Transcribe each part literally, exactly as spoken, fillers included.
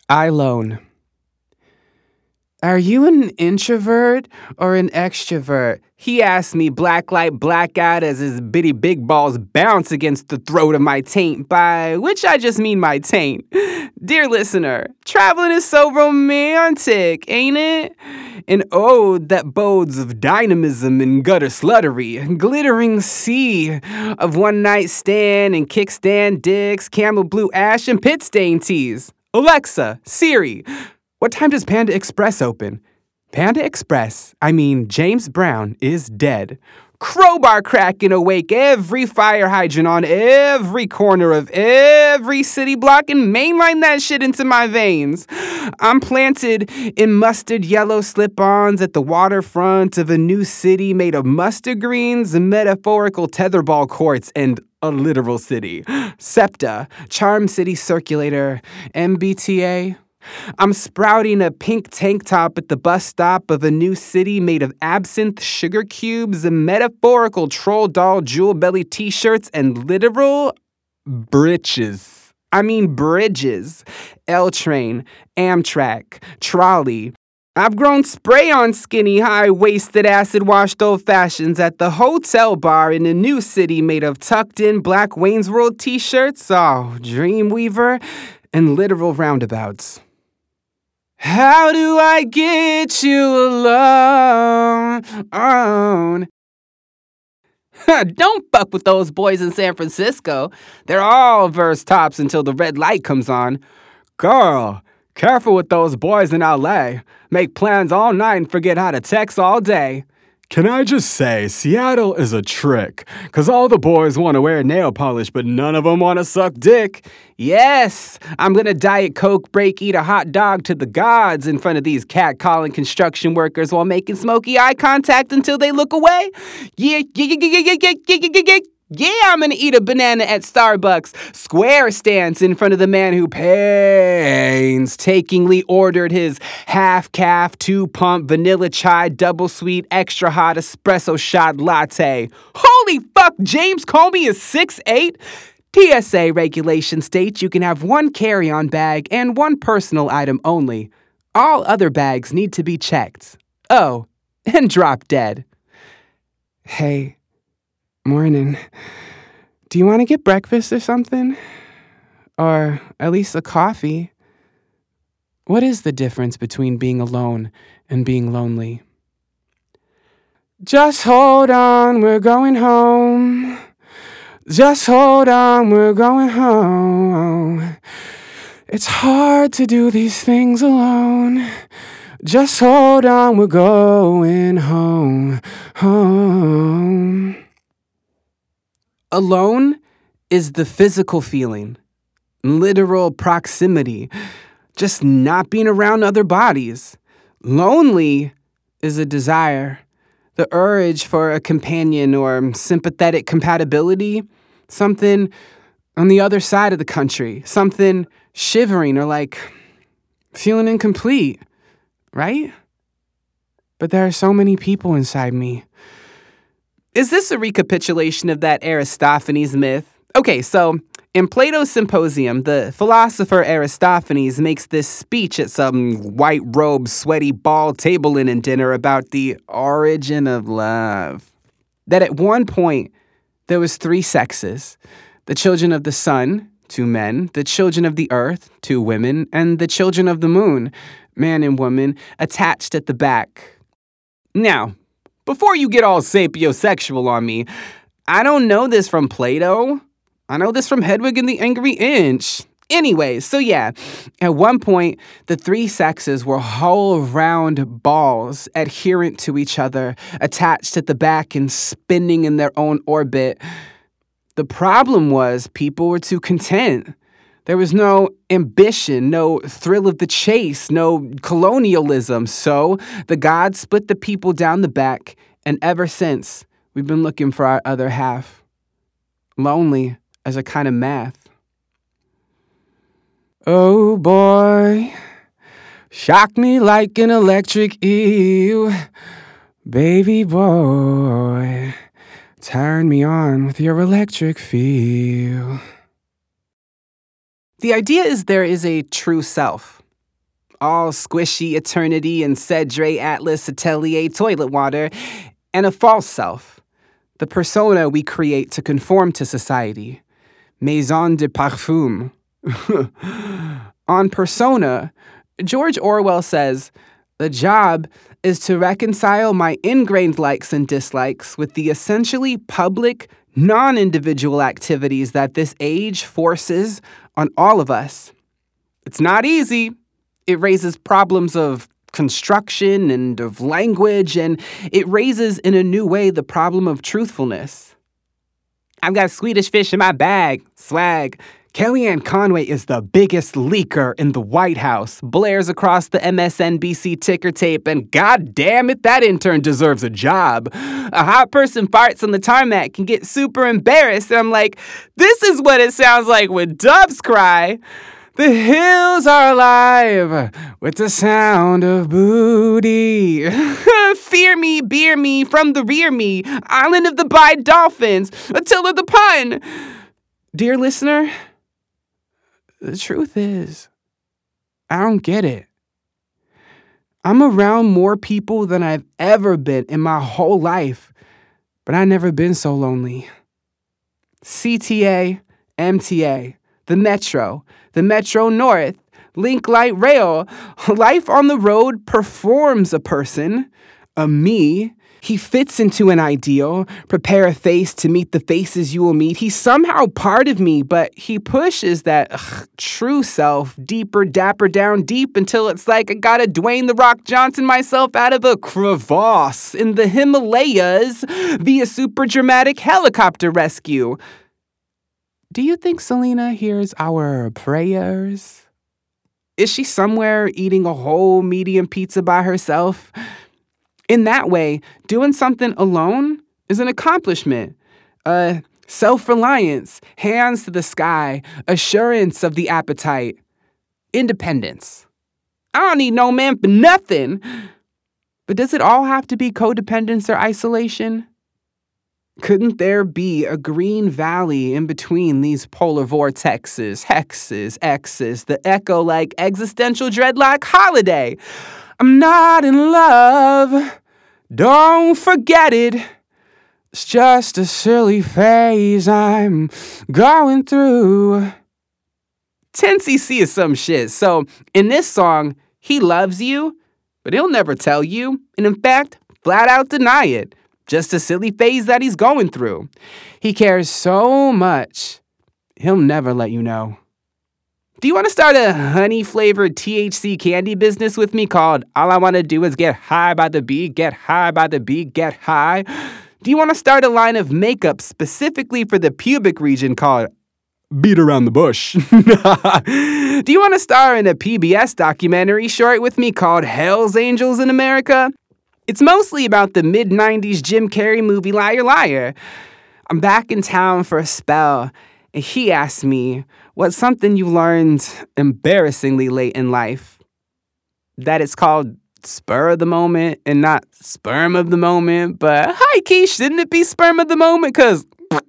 I Lone. Are you an introvert or an extrovert? He asked me blacklight blackout as his bitty big balls bounce against the throat of my taint, by which I just mean my taint. Dear listener, traveling is so romantic, ain't it? An ode that bodes of dynamism and gutter sluttery, glittering sea of one night stand and kickstand dicks, camel blue ash and pit stain teas. Alexa, Siri, what time does Panda Express open? Panda Express, I mean James Brown, is dead. Crowbar cracking awake every fire hydrant on every corner of every city block and mainline that shit into my veins. I'm planted in mustard yellow slip-ons at the waterfront of a new city made of mustard greens, metaphorical tetherball courts, and a literal city. SEPTA, Charm City Circulator, M B T A. I'm sprouting a pink tank top at the bus stop of a new city made of absinthe, sugar cubes, and metaphorical troll doll jewel belly t-shirts and literal britches. I mean bridges. L-Train, Amtrak, trolley. I've grown spray on skinny, high-waisted, acid-washed old fashions at the hotel bar in a new city made of tucked-in black Wayne's World t-shirts, oh, Dreamweaver, and literal roundabouts. How do I get you alone? Don't fuck with those boys in San Francisco. They're all verse tops until the red light comes on. Girl, careful with those boys in L A. Make plans all night and forget how to text all day. Can I just say, Seattle is a trick, because all the boys want to wear nail polish, but none of them want to suck dick. Yes, I'm gonna Diet Coke break, eat a hot dog to the gods in front of these cat-calling construction workers while making smoky eye contact until they look away. Yeah, yeah, yeah, yeah, yeah, yeah, yeah, yeah, yeah. Yeah, I'm gonna eat a banana at Starbucks. Square stance in front of the man who painstakingly ordered his half-calf, two-pump, vanilla chai, double sweet, extra hot espresso shot latte. Holy fuck, James Comey is six eight? T S A regulation states you can have one carry-on bag and one personal item only. All other bags need to be checked. Oh, and drop dead. Hey. Morning. Do you want to get breakfast or something? Or at least a coffee? What is the difference between being alone and being lonely? Just hold on, we're going home. Just hold on, we're going home. It's hard to do these things alone. Just hold on, we're going home, home. Alone is the physical feeling, literal proximity, just not being around other bodies. Lonely is a desire, the urge for a companion or sympathetic compatibility, something on the other side of the country, something shivering or like feeling incomplete, right? But there are so many people inside me. Is this a recapitulation of that Aristophanes myth? Okay, so in Plato's Symposium, the philosopher Aristophanes makes this speech at some white-robed, sweaty, bald table linen dinner about the origin of love. That at one point, there was three sexes. The children of the sun, two men, the children of the earth, two women, and the children of the moon, man and woman, attached at the back. Now, before you get all sapiosexual on me, I don't know this from Plato. I know this from Hedwig and the Angry Inch. Anyway, so yeah, at one point, the three sexes were whole round balls adherent to each other, attached at the back and spinning in their own orbit. The problem was people were too content. There was no ambition, no thrill of the chase, no colonialism. So the gods split the people down the back, and ever since, we've been looking for our other half. Lonely as a kind of math. Oh boy, shock me like an electric eel. Baby boy, turn me on with your electric feel. The idea is there is a true self, all squishy eternity and Cedre Atlas Atelier toilet water, and a false self, the persona we create to conform to society. Maison de parfum. On persona, George Orwell says, the job is to reconcile my ingrained likes and dislikes with the essentially public, non-individual activities that this age forces on all of us. It's not easy. It raises problems of construction and of language, and it raises in a new way the problem of truthfulness. I've got Swedish fish in my bag. Swag. Kellyanne Conway is the biggest leaker in the White House, blares across the M S N B C ticker tape, and god damn it, that intern deserves a job. A hot person farts on the tarmac can get super embarrassed, and I'm like, this is what it sounds like when doves cry. The hills are alive with the sound of booty. Fear me, beer me, from the rear me, island of the Bide Dolphins, Attila the pun. Dear listener, the truth is, I don't get it. I'm around more people than I've ever been in my whole life, but I've never been so lonely. C T A, M T A, the Metro, the Metro North, Link Light Rail. Life on the road performs a person, a me. He fits into an ideal. Prepare a face to meet the faces you will meet. He's somehow part of me, but he pushes that ugh, true self deeper, dapper down deep until it's like I gotta Dwayne The Rock Johnson myself out of a crevasse in the Himalayas via super dramatic helicopter rescue. Do you think Selena hears our prayers? Is she somewhere eating a whole medium pizza by herself? In that way, doing something alone is an accomplishment. Uh, self-reliance, hands to the sky, assurance of the appetite, independence. I don't need no man for nothing. But does it all have to be codependence or isolation? Couldn't there be a green valley in between these polar vortexes, hexes, X's, the echo-like existential dreadlock holiday? I'm not in love. Don't forget it. It's just a silly phase I'm going through. ten C C is some shit. So in this song, he loves you, but he'll never tell you. And in fact, flat out deny it. Just a silly phase that he's going through. He cares so much, he'll never let you know. Do you want to start a honey-flavored T H C candy business with me called All I Want to Do Is Get High by the Beat, Get High by the Beat, Get High? Do you want to start a line of makeup specifically for the pubic region called Beat Around the Bush? Do you want to star in a P B S documentary short with me called Hell's Angels in America? It's mostly about the mid nineties Jim Carrey movie Liar Liar. I'm back in town for a spell, and he asked me, what's something you learned embarrassingly late in life? That it's called spur of the moment and not sperm of the moment. But hi, Keish, shouldn't it be sperm of the moment? Because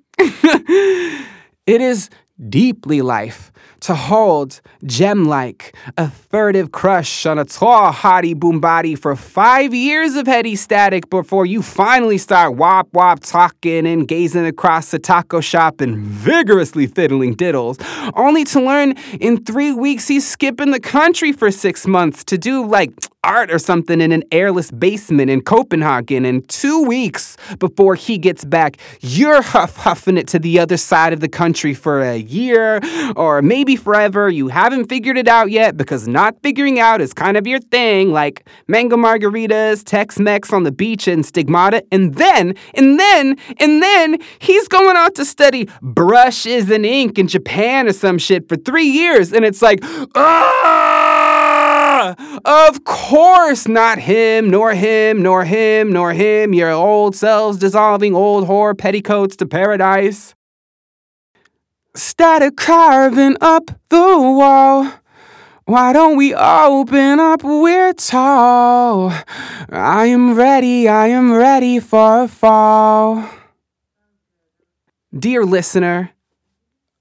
it is deeply life to hold, gem-like, a furtive crush on a tall, hottie boom body for five years of heady static before you finally start wop-wop talking and gazing across the taco shop and vigorously fiddling diddles, only to learn in three weeks he's skipping the country for six months to do, like, art or something in an airless basement in Copenhagen, and two weeks before he gets back, you're huff-huffing it to the other side of the country for a year, or maybe forever. You haven't figured it out yet because not figuring out is kind of your thing, like mango margaritas, Tex-Mex on the beach, and stigmata, and then, and then, and then he's going out to study brushes and ink in Japan or some shit for three years, and it's like, ah! Of course not him, nor him, nor him, nor him, your old selves dissolving old whore petticoats to paradise. Static carving up the wall. Why don't we open up? We're tall. I am ready, I am ready for a fall. Dear listener,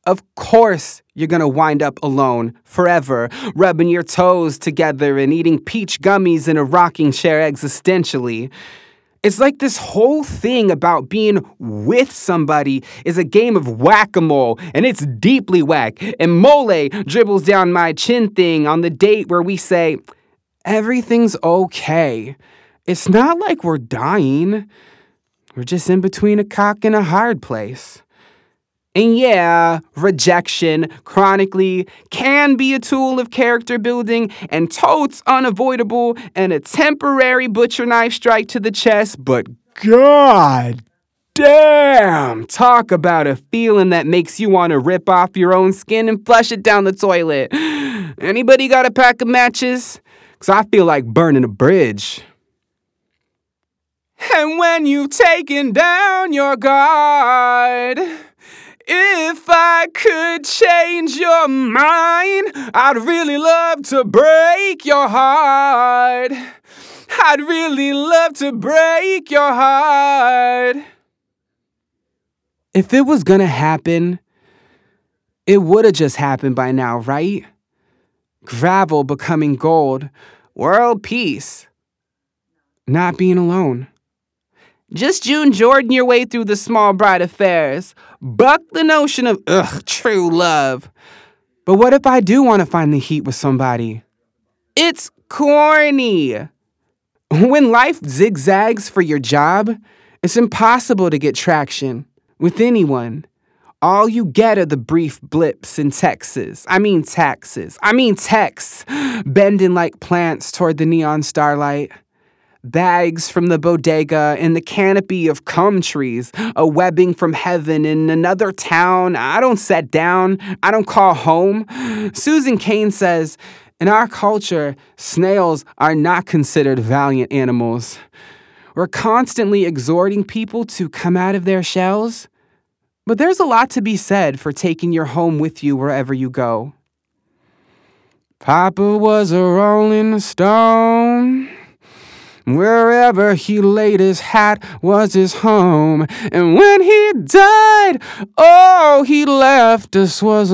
Of course, you're gonna wind up alone forever, rubbing your toes together and eating peach gummies in a rocking chair existentially. It's like this whole thing about being with somebody is a game of whack-a-mole, and it's deeply whack. And Mole dribbles down my chin thing on the date where we say, everything's okay. It's not like we're dying. We're just in between a cock and a hard place. And yeah, rejection chronically can be a tool of character building and totes unavoidable and a temporary butcher knife strike to the chest, but god damn, talk about a feeling that makes you want to rip off your own skin and flush it down the toilet. Anybody got a pack of matches? Because I feel like burning a bridge. And when you've taken down your guard, if I could change your mind, I'd really love to break your heart. I'd really love to break your heart. If it was gonna happen, it would've just happened by now, right? Gravel becoming gold, world peace, not being alone. Just June Jordan your way through the small bride affairs. Buck the notion of, ugh, true love. But what if I do want to find the heat with somebody? It's corny. When life zigzags for your job, it's impossible to get traction with anyone. All you get are the brief blips in Texas. I mean taxes. I mean texts, bending like plants toward the neon starlight. Bags from the bodega in the canopy of cum trees, a webbing from heaven in another town. I don't set down. I don't call home. Susan Cain says, in our culture, snails are not considered valiant animals. We're constantly exhorting people to come out of their shells. But there's a lot to be said for taking your home with you wherever you go. Papa was a rolling stone. Wherever he laid his hat was his home. And when he died, all he left us was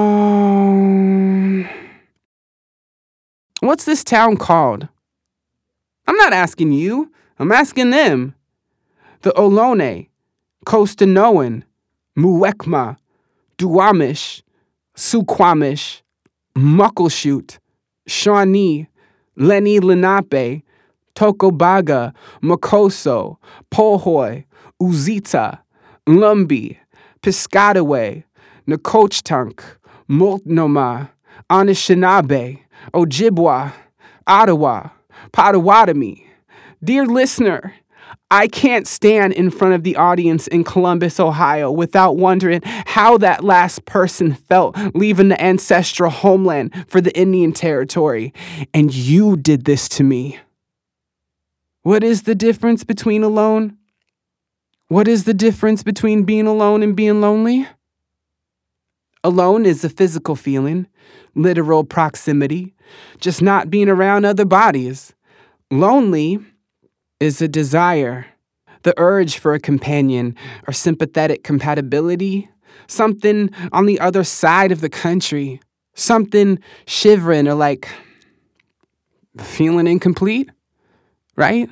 alone. What's this town called? I'm not asking you. I'm asking them. The Ohlone, Costanoan, Muwekma, Duwamish, Suquamish, Muckleshoot, Shawnee, Lenni Lenape, Tocobaga, Mocoso, Pohoy, Uzita, Lumbee, Piscataway, Nacotchtank, Multnomah, Anishinaabe, Ojibwa, Ottawa, Potawatomi. Dear listener, I can't stand in front of the audience in Columbus, Ohio, without wondering how that last person felt leaving the ancestral homeland for the Indian Territory. And you did this to me. What is the difference between alone? What is the difference between being alone and being lonely? Alone is a physical feeling, literal proximity, just not being around other bodies. Lonely is a desire, the urge for a companion or sympathetic compatibility, something on the other side of the country, something shivering or like feeling incomplete. Right?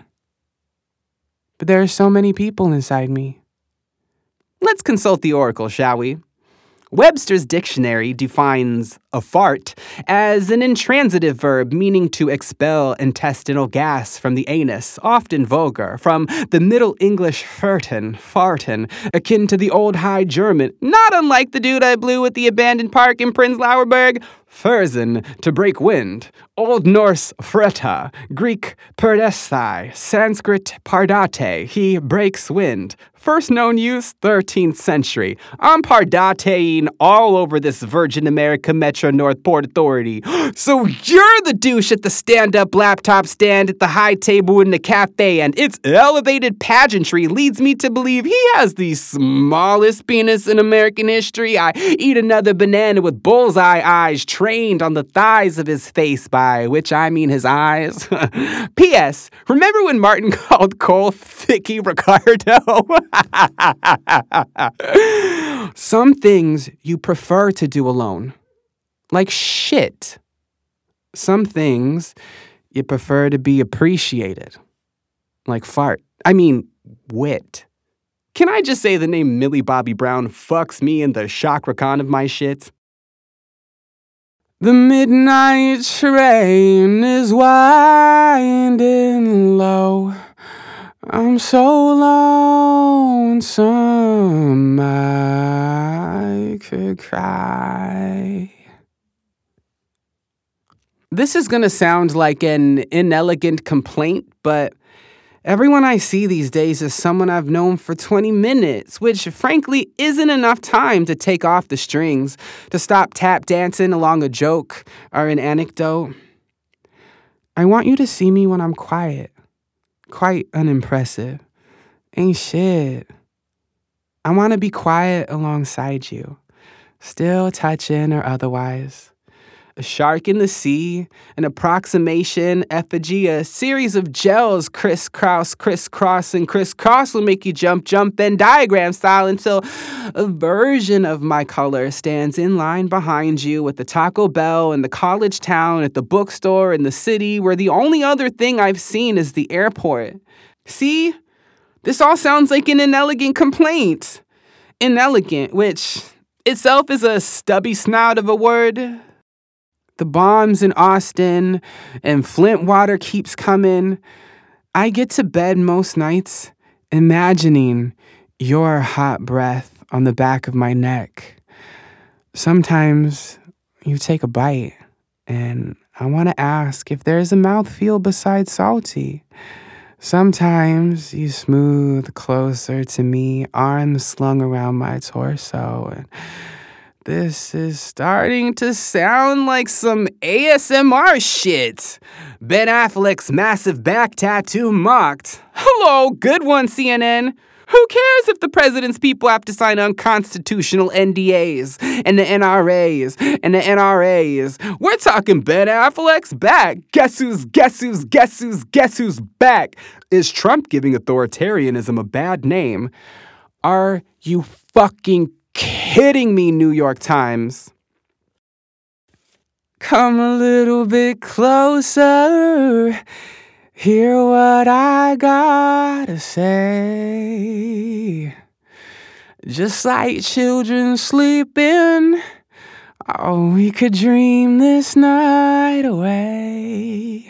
But there are so many people inside me. Let's consult the oracle, shall we? Webster's dictionary defines a fart as an intransitive verb meaning to expel intestinal gas from the anus, often vulgar, from the Middle English ferten, farten, akin to the Old High German, not unlike the dude I blew at the abandoned park in Prenzlauer Berg, Fersen, to break wind, Old Norse freta, Greek perdesthai, Sanskrit pardate, he breaks wind. First known use, thirteenth century. I'm pardateing all over this Virgin America Metro North Port Authority. So you're the douche at the stand-up laptop stand at the high table in the cafe, and its elevated pageantry leads me to believe he has the smallest penis in American history. I eat another banana with bullseye eyes trained on the thighs of his face, by which I mean his eyes. P S. Remember when Martin called Cole Thicky Ricardo? Some things you prefer to do alone, like shit. Some things you prefer to be appreciated, like fart. I mean, wit. Can I just say the name Millie Bobby Brown fucks me in the Chakra Khan of my shit? The midnight train is winding low. I'm so lonesome I could cry. This is gonna sound like an inelegant complaint, but everyone I see these days is someone I've known for twenty minutes, which frankly isn't enough time to take off the strings, to stop tap dancing along a joke or an anecdote. I want you to see me when I'm quiet, quite unimpressive. Ain't shit. I want to be quiet alongside you, still touching or otherwise. A shark in the sea, an approximation, effigy, a series of gels, crisscross, crisscross, and crisscross will make you jump, jump, Venn diagram style until a version of my color stands in line behind you with the Taco Bell and the college town at the bookstore in the city where the only other thing I've seen is the airport. See? This all sounds like an inelegant complaint. Inelegant, which itself is a stubby snout of a word. The bombs in Austin and Flint water keeps coming. I get to bed most nights imagining your hot breath on the back of my neck. Sometimes you take a bite and I want to ask if there's a mouthfeel besides salty. Sometimes you smooth closer to me, arms slung around my torso, and this is starting to sound like some A S M R shit. Ben Affleck's massive back tattoo mocked. Hello, good one, C N N. Who cares if the president's people have to sign unconstitutional N D As and the N R As and the N R As? We're talking Ben Affleck's back. Guess who's, guess who's, guess who's, guess who's back? Is Trump giving authoritarianism a bad name? Are you fucking kidding me, New York Times? Come a little bit closer. Hear what I gotta say. Just like children sleeping, oh, we could dream this night away.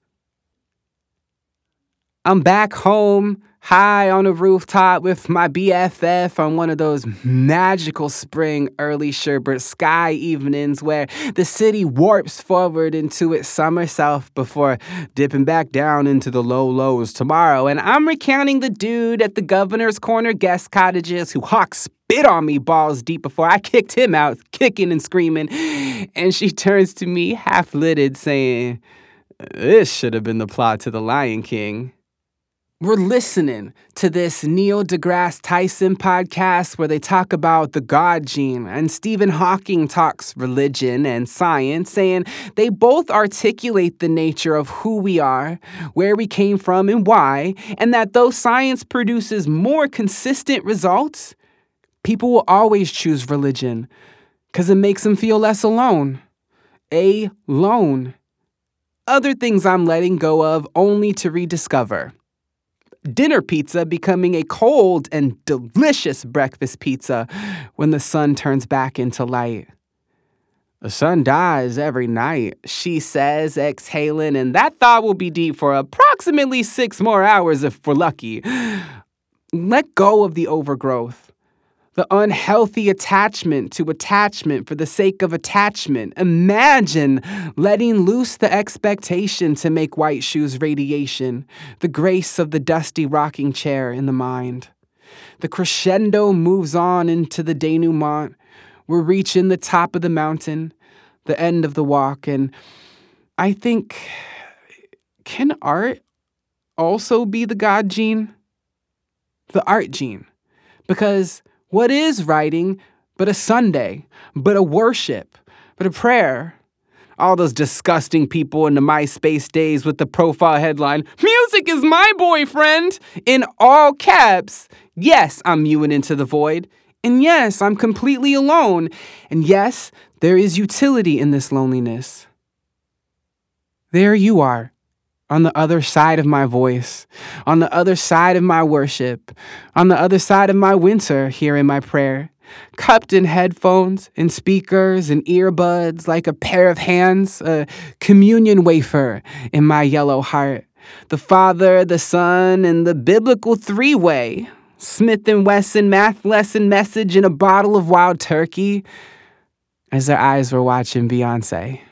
I'm back home, high on a rooftop with my B F F on one of those magical spring early sherbet sky evenings where the city warps forward into its summer self before dipping back down into the low lows tomorrow. And I'm recounting the dude at the Governor's Corner guest cottages who hawked spit on me balls deep before I kicked him out, kicking and screaming. And she turns to me half-lidded saying, "This should have been the plot to The Lion King." We're listening to this Neil deGrasse Tyson podcast where they talk about the God gene, and Stephen Hawking talks religion and science, saying they both articulate the nature of who we are, where we came from, and why, and that though science produces more consistent results, people will always choose religion because it makes them feel less alone. A-lone. Other things I'm letting go of only to rediscover. Dinner pizza becoming a cold and delicious breakfast pizza when the sun turns back into light. The sun dies every night, she says, exhaling, and that thought will be deep for approximately six more hours if we're lucky. Let go of the overgrowth. The unhealthy attachment to attachment for the sake of attachment. Imagine letting loose the expectation to make white shoes radiation, the grace of the dusty rocking chair in the mind. The crescendo moves on into the denouement. We're reaching the top of the mountain, the end of the walk, and I think, can art also be the God gene? The art gene. Because what is writing but a Sunday, but a worship, but a prayer? All those disgusting people in the MySpace days with the profile headline, "Music is my boyfriend," in all caps. Yes, I'm mewing into the void. And yes, I'm completely alone. And yes, there is utility in this loneliness. There you are, on the other side of my voice, on the other side of my worship, on the other side of my winter here in my prayer, cupped in headphones and speakers and earbuds like a pair of hands, a communion wafer in my yellow heart. The Father, the Son, and the biblical three-way. Smith and Wesson math lesson message in a bottle of wild turkey as their eyes were watching Beyonce.